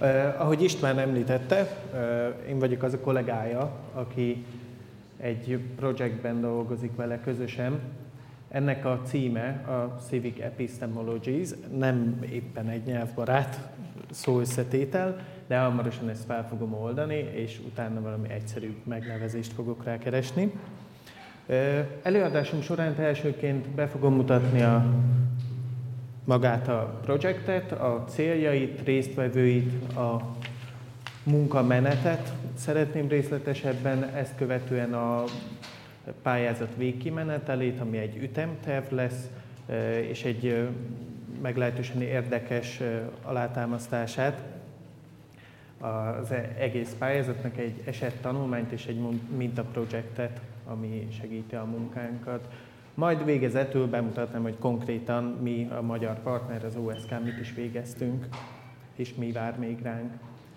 Ahogy István említette, én vagyok az a kollégája, aki egy projektben dolgozik vele közösen. Ennek a címe a Civic Epistemologies, nem éppen egy nyelvbarát szóösszetétel, de hamarosan ezt fel fogom oldani, és utána valami egyszerű megnevezést fogok rá keresni. Előadásunk során elsőként be fogom mutatni magát a projektet, a céljait, résztvevőit, a munkamenetet szeretném részletesebben, ezt követően a pályázat végkimenetelét, ami egy ütemterv lesz, és egy meglehetősen érdekes alátámasztását az egész pályázatnak, egy esettanulmányt és egy mintaprojektet, ami segíti a munkánkat. Majd végezetül bemutatnám, hogy konkrétan mi, a magyar partner, az OSK, mit is végeztünk, és mi vár még ránk.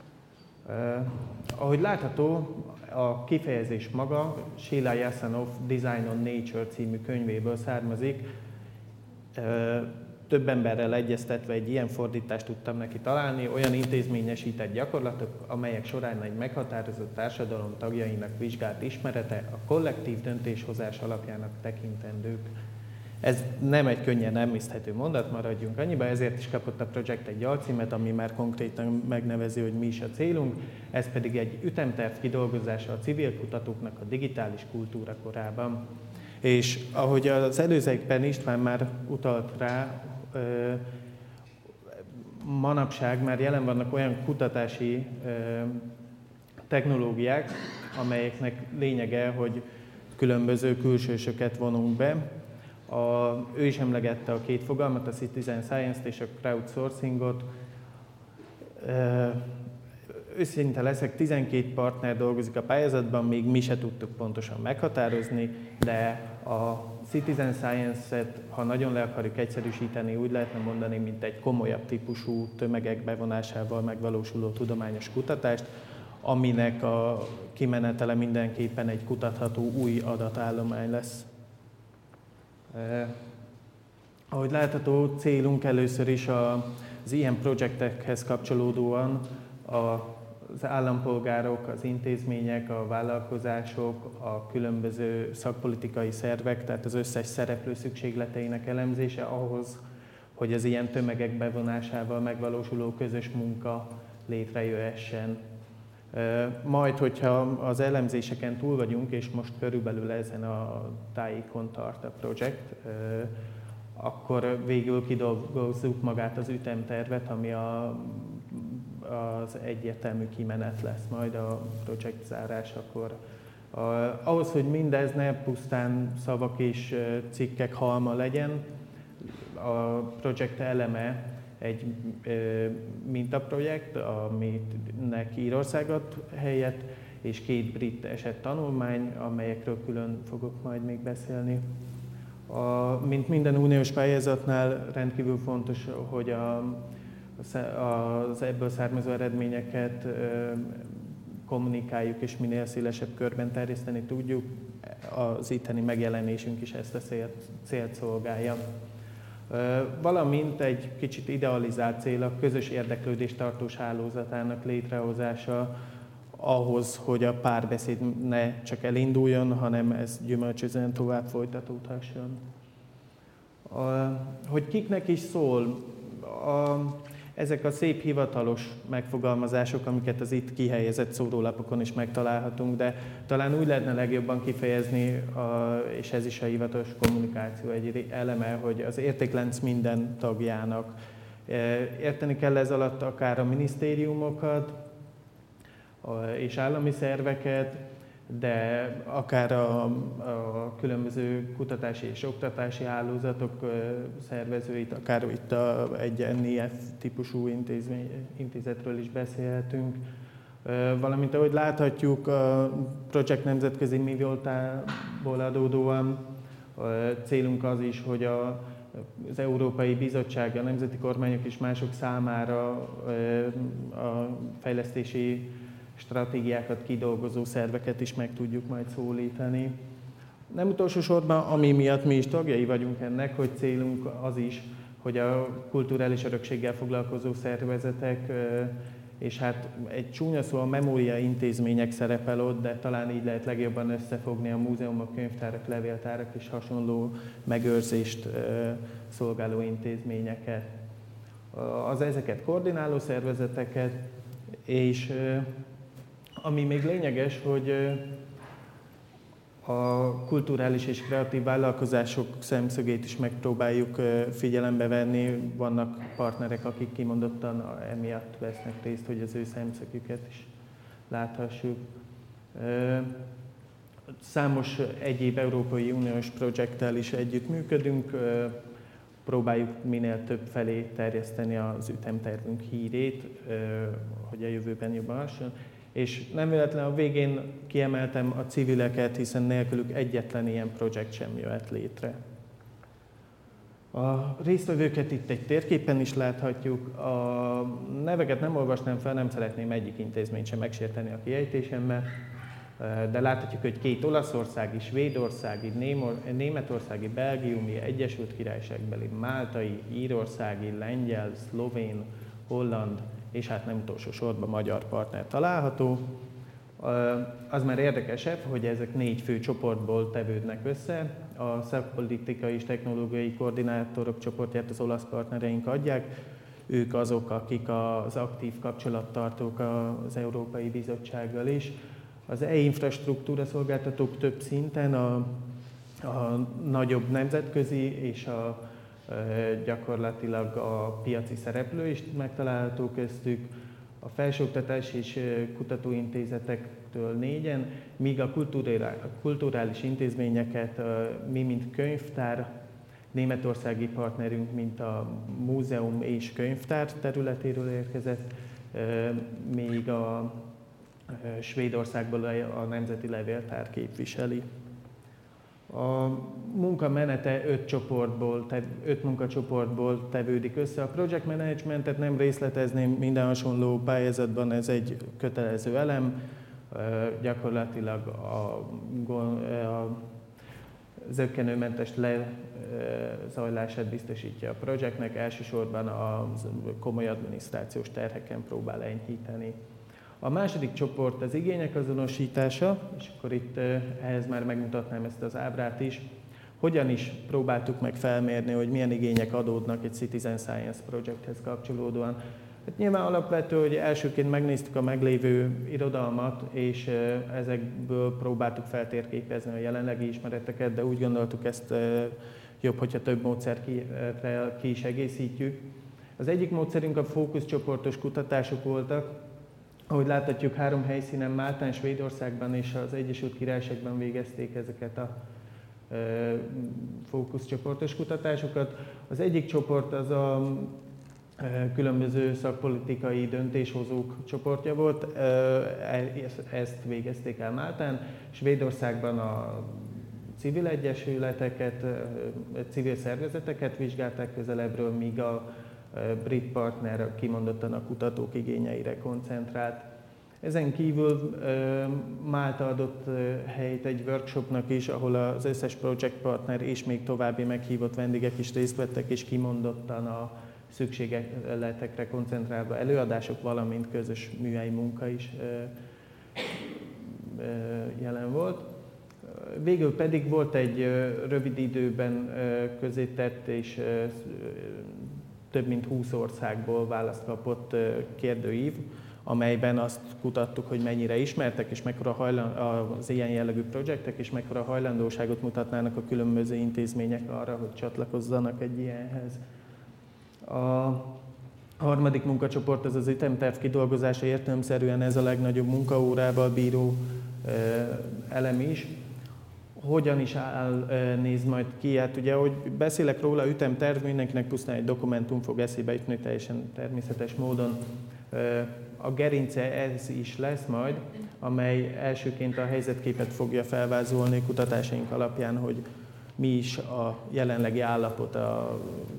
Ahogy látható, a kifejezés maga Sheila Jasanoff Design on Nature című könyvéből származik. Több emberrel egyeztetve egy ilyen fordítást tudtam neki találni, olyan intézményesített gyakorlatok, amelyek során egy meghatározott társadalom tagjainak vizsgált ismerete a kollektív döntéshozás alapjának tekintendők. Ez nem egy könnyen emészthető mondat, maradjunk annyiba, ezért is kapott a projekt egy alcímet, ami már konkrétan megnevezi, hogy mi is a célunk, ez pedig egy ütemterv kidolgozása a civil kutatóknak a digitális kultúra korában. És ahogy az előzőekben István már utalt rá, manapság már jelen vannak olyan kutatási technológiák, amelyeknek lényege, hogy különböző külsősöket vonunk be. Ő is emlegette a két fogalmat, a citizen science-t és a crowdsourcingot. Őszinte leszek, 12 partner dolgozik a pályázatban, még mi se tudtuk pontosan meghatározni, de a citizen science-et, ha nagyon le akarjuk egyszerűsíteni, úgy lehetne mondani, mint egy komolyabb típusú tömegek bevonásával megvalósuló tudományos kutatást, aminek a kimenetele mindenképpen egy kutatható új adatállomány lesz. Ahogy látható, célunk először is az ilyen projektekhez kapcsolódóan az állampolgárok, az intézmények, a vállalkozások, a különböző szakpolitikai szervek, tehát az összes szereplő szükségleteinek elemzése ahhoz, hogy az ilyen tömegek bevonásával megvalósuló közös munka létrejöhessen. Majd, hogyha az elemzéseken túl vagyunk, és most körülbelül ezen a tájékon tart a projekt, akkor végül kidolgozzuk magát az ütemtervet, ami az egyértelmű kimenet lesz majd a projekt zárásakor. Ahhoz, hogy mindez ne pusztán szavak és cikkek halma legyen, a projekt eleme egy mintaprojekt, aminek Írország ad helyet, és 2 brit esettanulmány, amelyekről külön fogok majd még beszélni. Mint minden uniós pályázatnál rendkívül fontos, hogy az ebből származó eredményeket kommunikáljuk és minél szélesebb körben terjeszteni tudjuk. Az itteni megjelenésünk is ezt a célt szolgálja. Valamint egy kicsit idealizált cél a közös érdeklődés tartós hálózatának létrehozása ahhoz, hogy a párbeszéd ne csak elinduljon, hanem ez gyümölcsözően tovább folytatódhasson. Hogy kiknek is szól, ezek a szép hivatalos megfogalmazások, amiket az itt kihelyezett szórólapokon is megtalálhatunk, de talán úgy lehetne legjobban kifejezni, és ez is a hivatalos kommunikáció egy eleme, hogy az értéklánc minden tagjának. Érteni kell ez alatt akár a minisztériumokat és állami szerveket, de akár a különböző kutatási és oktatási hálózatok szervezőit, akár itt egy NIF típusú intézetről is beszélhetünk. Valamint ahogy láthatjuk, a projekt nemzetközi mi voltából adódóan célunk az is, hogy az Európai Bizottság, a nemzeti kormányok és mások számára a fejlesztési stratégiákat kidolgozó szerveket is meg tudjuk majd szólítani. Nem utolsó sorban, ami miatt mi is tagjai vagyunk ennek, hogy célunk az is, hogy a kulturális örökséggel foglalkozó szervezetek és hát egy csúnya szó, a memória intézmények szerepel ott, de talán így lehet legjobban összefogni a múzeumok, könyvtárak, levéltárak és hasonló megőrzést szolgáló intézményeket. Az ezeket koordináló szervezeteket, és ami még lényeges, hogy a kulturális és kreatív vállalkozások szemszögét is megpróbáljuk figyelembe venni. Vannak partnerek, akik kimondottan emiatt vesznek részt, hogy az ő szemszögüket is láthassuk. Számos egyéb Európai Uniós projekttel is együttműködünk, próbáljuk minél több felé terjeszteni az ütemtervünk hírét, hogy a jövőben jobban hasonló. És nem véletlenül a végén kiemeltem a civileket, hiszen nélkülük egyetlen ilyen projekt sem jöhet létre. A résztvevőket itt egy térképen is láthatjuk. A neveket nem olvasnám fel, nem szeretném egyik intézményt sem megsérteni a kiejtésemmel, de láthatjuk, hogy 2 olaszországi, svédországi, németországi, belgiumi, Egyesült Királyságbeli, máltai, írországi, lengyel, szlovén, holland, és hát nem utolsó sorban magyar partner található. Az már érdekesebb, hogy ezek 4 fő csoportból tevődnek össze. A szakpolitikai és technológiai koordinátorok csoportját az olasz partnereink adják. Ők azok, akik az aktív kapcsolattartók az Európai Bizottsággal is. Az e-infrastruktúra szolgáltatók több szinten, a nagyobb nemzetközi és gyakorlatilag a piaci szereplő is megtalálható köztük, a felsőoktatási és kutatóintézetektől 4-en, míg a kulturális intézményeket mi, mint könyvtár, németországi partnerünk, mint a múzeum és könyvtár területéről érkezett, még a Svédországból a Nemzeti Levéltár képviseli. A munka menete 5 munkacsoportból tevődik össze. A project managementet nem részletezném, minden hasonló pályázatban ez egy kötelező elem. Gyakorlatilag a zökkenőmentes lezajlását biztosítja a projektnek, elsősorban a komoly adminisztrációs terheken próbál enyhíteni. A második csoport az igények azonosítása, és akkor itt ehhez már megmutatnám ezt az ábrát is. Hogyan is próbáltuk meg felmérni, hogy milyen igények adódnak egy Citizen Science projekthez kapcsolódóan. Hát nyilván alapvető, hogy elsőként megnéztük a meglévő irodalmat, és ezekből próbáltuk feltérképezni a jelenlegi ismereteket, de úgy gondoltuk, ezt jobb, hogyha több módszerrel ki is egészítjük. Az egyik módszerünk a fókuszcsoportos kutatások voltak. Ahogy láthatjuk, 3 helyszínen, Máltán, Svédországban és az Egyesült Királyságban végezték ezeket a fókuszcsoportos kutatásokat. Az egyik csoport az a különböző szakpolitikai döntéshozók csoportja volt, ezt végezték el Máltán. Svédországban a civil egyesületeket, civil szervezeteket vizsgálták közelebbről, míg a brit partner kimondottan a kutatók igényeire koncentrált. Ezen kívül Málta adott helyt egy workshopnak is, ahol az összes project partner és még további meghívott vendégek is részt vettek, és kimondottan a szükségletekre koncentrálva előadások, valamint közös műhelyi munka is jelen volt. Végül pedig volt egy rövid időben közzétett és több mint 20 országból választ kapott kérdőív, amelyben azt kutattuk, hogy mennyire ismertek, és mekkora az ilyen jellegű projektek, és mekkora hajlandóságot mutatnának a különböző intézmények arra, hogy csatlakozzanak egy ilyenhez. A harmadik munkacsoport az ütemterv kidolgozása, értelemszerűen ez a legnagyobb munkaórával bíró elem is. Hogyan is néz majd ki? Hát ugye, ahogy beszélek róla, ütemterv, mindenkinek pusztán egy dokumentum fog eszébe jutni teljesen természetes módon. A gerince ez is lesz majd, amely elsőként a helyzetképet fogja felvázolni kutatásaink alapján, hogy mi is a jelenlegi állapot a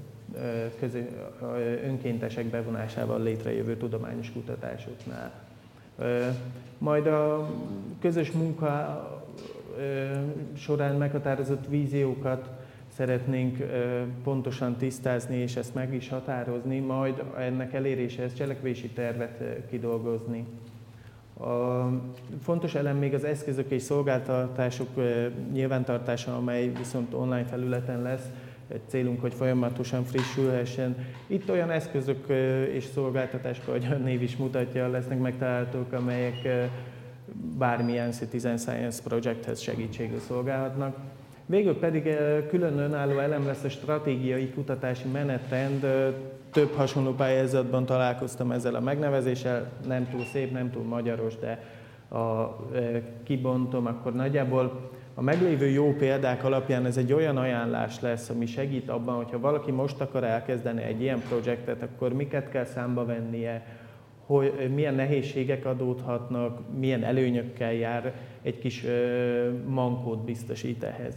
önkéntesek bevonásával létrejövő tudományos kutatásoknál. Majd a közös munka során meghatározott víziókat szeretnénk pontosan tisztázni és ezt meg is határozni, majd ennek eléréséhez cselekvési tervet kidolgozni. A fontos elem még az eszközök és szolgáltatások nyilvántartása, amely viszont online felületen lesz. Egy célunk, hogy folyamatosan frissülhessen. Itt olyan eszközök és szolgáltatások, ahogy a név is mutatja, lesznek megtalálhatók, amelyek bármilyen Citizen Science projekthez segítségül szolgálhatnak. Végül pedig külön önálló elem lesz a stratégiai kutatási menetrend. Több hasonló pályázatban találkoztam ezzel a megnevezéssel, nem túl szép, nem túl magyaros, de kibontom, akkor nagyjából a meglévő jó példák alapján ez egy olyan ajánlás lesz, ami segít abban, hogyha valaki most akar elkezdeni egy ilyen projektet, akkor miket kell számba vennie, hogy milyen nehézségek adódhatnak, milyen előnyökkel jár, egy kis mankót biztosít ehhez.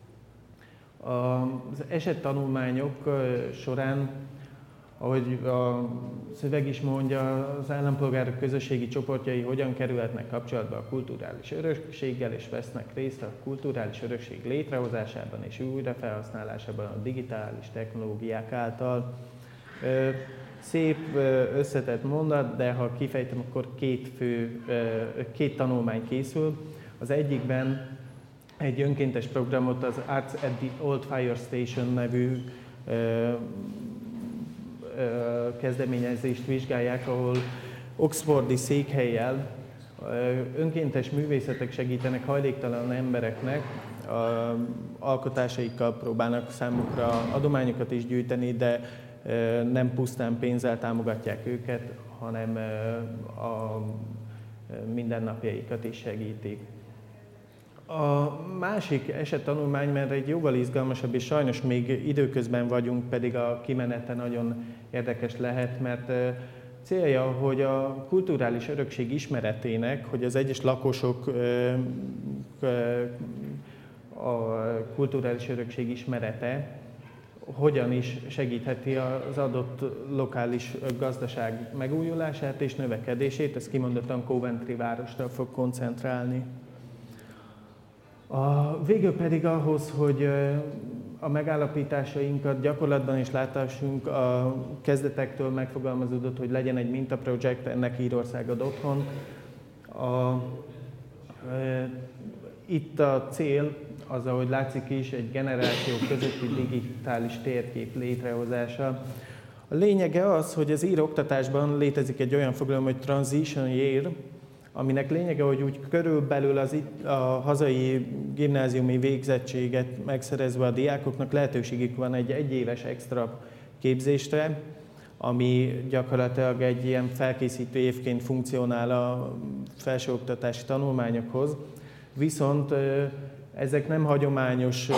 Az esettanulmányok során, ahogy a szöveg is mondja, az állampolgárok közösségi csoportjai hogyan kerülhetnek kapcsolatba a kulturális örökséggel, és vesznek részt a kulturális örökség létrehozásában és újrafelhasználásában a digitális technológiák által. Szép, összetett mondat, de ha kifejtem, akkor két tanulmány készül. Az egyikben egy önkéntes programot, az Arts at the Old Fire Station nevű kezdeményezést vizsgálják, ahol oxfordi székhellyel önkéntes művészetek segítenek hajléktalan embereknek, alkotásaikkal próbálnak számukra adományokat is gyűjteni, de nem pusztán pénzzel támogatják őket, hanem a mindennapjaikat is segítik. A másik esettanulmány, mert egy jóval izgalmasabb, és sajnos még időközben vagyunk, pedig a kimenete nagyon érdekes lehet, mert célja, hogy a kulturális örökség ismeretének, hogy az egyes lakosok a kulturális örökség ismerete hogyan is segítheti az adott lokális gazdaság megújulását és növekedését. Ez kimondottan Coventry városra fog koncentrálni. Végül pedig ahhoz, hogy a megállapításainkat gyakorlatban is láthassunk, a kezdetektől megfogalmazódott, hogy legyen egy mintaprojekt, ennek Írország ad otthon. Itt a cél az, ahogy látszik is, egy generáció közötti digitális térkép létrehozása. A lényege az, hogy az ír oktatásban létezik egy olyan fogalom, hogy transition year, aminek lényege, hogy úgy körülbelül a hazai gimnáziumi végzettséget megszerezve a diákoknak lehetőségük van egy egyéves extra képzésre, ami gyakorlatilag egy ilyen felkészítő évként funkcionál a felsőoktatási tanulmányokhoz. Viszont ezek nem hagyományos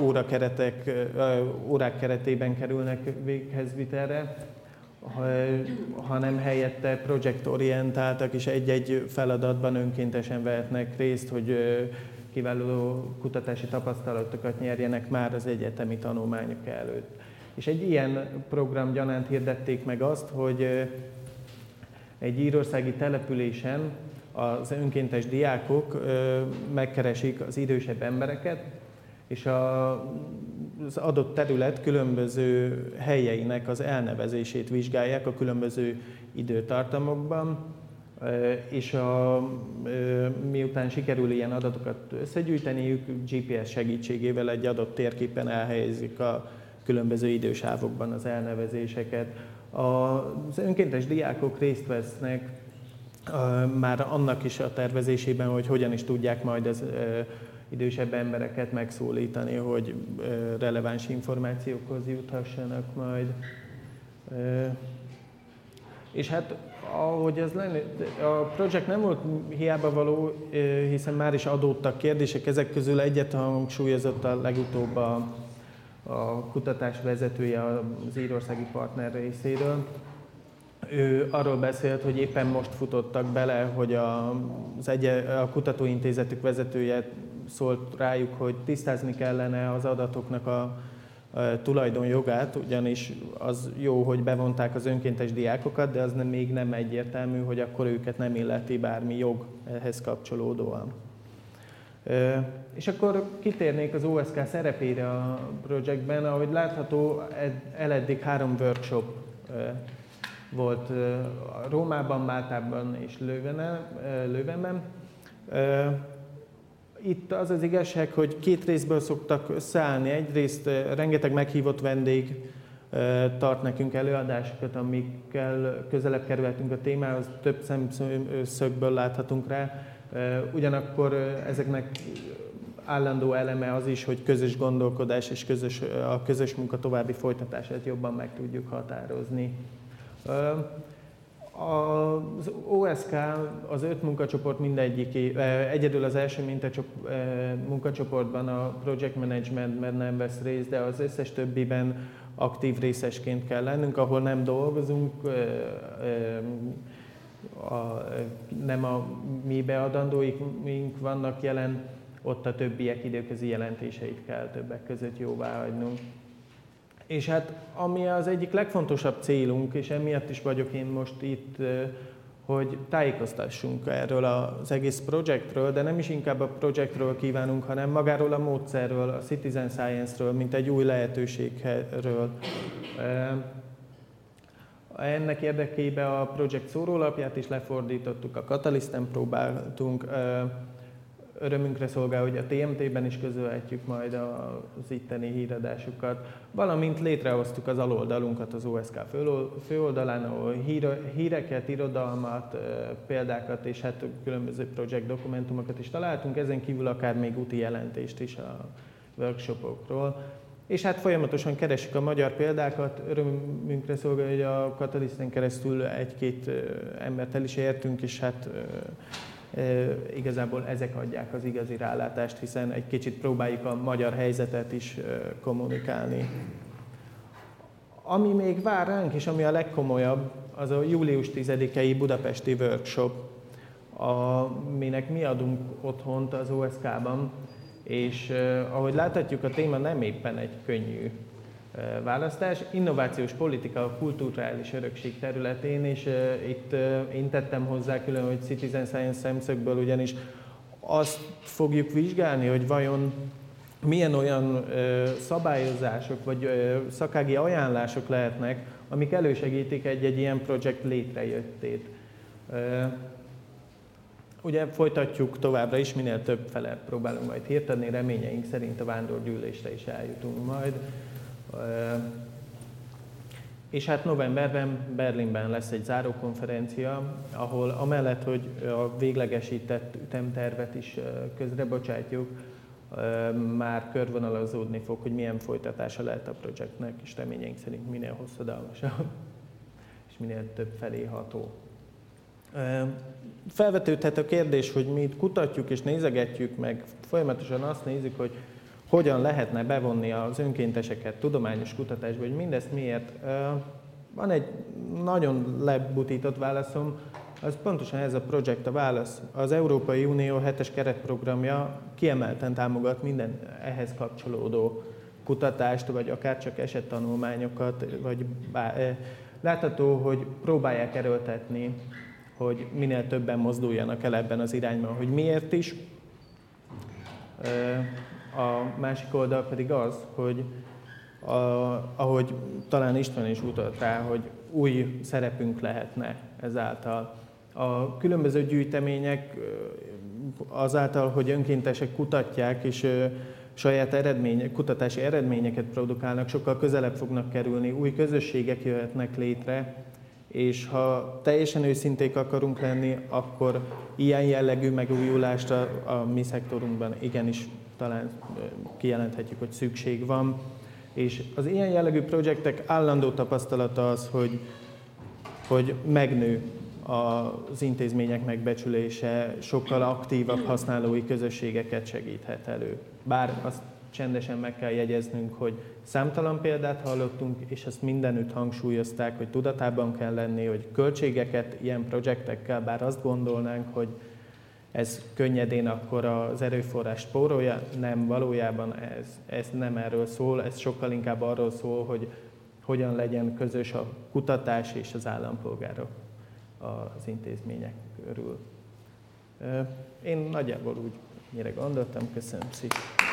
órák keretében kerülnek véghezvitelre, hanem helyette projektorientáltak, és egy-egy feladatban önkéntesen vehetnek részt, hogy kiváló kutatási tapasztalatokat nyerjenek már az egyetemi tanulmányok előtt. És egy ilyen program gyanánt hirdették meg azt, hogy egy írországi településen az önkéntes diákok megkeresik az idősebb embereket, és az adott terület különböző helyeinek az elnevezését vizsgálják a különböző időtartamokban, és miután sikerül ilyen adatokat összegyűjteniük, GPS segítségével egy adott térképen elhelyezik a különböző idősávokban az elnevezéseket. Az önkéntes diákok részt vesznek már annak is a tervezésében, hogy hogyan is tudják majd az idősebb embereket megszólítani, hogy releváns információkhoz juthassanak majd. És hát, ahogy ez lenne, a projekt nem volt hiába való, hiszen már is adódtak kérdések, ezek közül egyet hangsúlyozott a legutóbb a kutatás vezetője az írországi partner részéről. Ő arról beszélt, hogy éppen most futottak bele, hogy a kutatóintézetük vezetője szólt rájuk, hogy tisztázni kellene az adatoknak a tulajdonjogát, ugyanis az jó, hogy bevonták az önkéntes diákokat, de az még nem egyértelmű, hogy akkor őket nem illeti bármi jog ehhez kapcsolódóan. És akkor kitérnék az OSK szerepére a projektben. Ahogy látható, eleddig 3 workshop volt Rómában, Máltában és Leuvenben. Itt az az igazság, hogy 2 részből szoktak összeállni. Egyrészt rengeteg meghívott vendég tart nekünk előadásokat, amikkel közelebb kerülhetünk a témához, több szemszögből láthatunk rá. Ugyanakkor ezeknek állandó eleme az is, hogy közös gondolkodás és a közös munka további folytatását jobban meg tudjuk határozni. Az OSK, az 5 munkacsoport mindegyik, egyedül az első munkacsoportban a project managementben nem vesz részt, de az összes többiben aktív részesként kell lennünk, ahol nem dolgozunk, nem a mi beadandóink vannak jelen, ott a többiek időközi jelentéseit kell többek között jóvá hagynunk. És hát ami az egyik legfontosabb célunk, és emiatt is vagyok én most itt, hogy tájékoztassunk erről az egész projektről, de nem is inkább a projektről kívánunk, hanem magáról a módszerről, a citizen science-ről, mint egy új lehetőségről. Ennek érdekében a projekt szórólapját is lefordítottuk, a Catalysten próbáltunk. Örömünkre szolgál, hogy a TMT-ben is közölhetjük majd az itteni híradásukat, valamint létrehoztuk az aloldalunkat az OSK főoldalán, ahol híreket, irodalmat, példákat és hát különböző projekt dokumentumokat is találtunk, ezen kívül akár még úti jelentést is a workshopokról. És hát folyamatosan keresik a magyar példákat, örömünkre szolgál, hogy a Catalysten keresztül 1-2 embert el is értünk, és hát igazából ezek adják az igazi rálátást, hiszen egy kicsit próbáljuk a magyar helyzetet is kommunikálni. Ami még vár ránk, és ami a legkomolyabb, az a július 10-i budapesti workshop, aminek mi adunk otthont az OSK-ban, és ahogy láthatjuk, a téma nem éppen egy könnyű választás. Innovációs politika a kulturális örökség területén, és itt én tettem hozzá külön, hogy citizen science szemszögből, ugyanis azt fogjuk vizsgálni, hogy vajon milyen olyan szabályozások vagy szakági ajánlások lehetnek, amik elősegítik egy ilyen projekt létrejöttét. Ugye folytatjuk továbbra is, minél több fele próbálunk majd hírt adni, reményeink szerint a vándorgyűlésre is eljutunk majd. És hát novemberben Berlinben lesz egy zárókonferencia, ahol amellett, hogy a véglegesített ütemtervet is közrebocsátjuk, már körvonalazódni fog, hogy milyen folytatása lehet a projektnek, és reményeink szerint minél hosszadalmasabb, és minél több felé ható. Felvetődhet a kérdés, hogy mi itt kutatjuk és nézegetjük, meg folyamatosan azt nézzük, hogy hogyan lehetne bevonni az önkénteseket tudományos kutatásba, hogy mindezt miért. Van egy nagyon lebutított válaszom, az pontosan ez a projekt a válasz. Az Európai Unió 7-es keretprogramja kiemelten támogat minden ehhez kapcsolódó kutatást, vagy akár csak esettanulmányokat, vagy látható, hogy próbálják erőltetni, hogy minél többen mozduljanak el ebben az irányban, hogy miért is. A másik oldal pedig az, hogy ahogy talán István is utalt rá, hogy új szerepünk lehetne ezáltal. A különböző gyűjtemények azáltal, hogy önkéntesek kutatják és saját kutatási eredményeket produkálnak, sokkal közelebb fognak kerülni, új közösségek jöhetnek létre, és ha teljesen őszinték akarunk lenni, akkor ilyen jellegű megújulást a mi szektorunkban igenis talán kijelenthetjük, hogy szükség van. És az ilyen jellegű projektek állandó tapasztalata az, hogy megnő az intézmények megbecsülése, sokkal aktívabb használói közösségeket segíthet elő. Bár azt csendesen meg kell jegyeznünk, hogy számtalan példát hallottunk, és ezt mindenütt hangsúlyozták, hogy tudatában kell lenni, hogy költségeket ilyen projektekkel, bár azt gondolnánk, hogy ez könnyedén akkor az erőforrás spórolja, nem, valójában ez nem erről szól, ez sokkal inkább arról szól, hogy hogyan legyen közös a kutatás és az állampolgárok az intézmények körül. Én nagyjából úgy mire gondoltam, köszönöm szépen.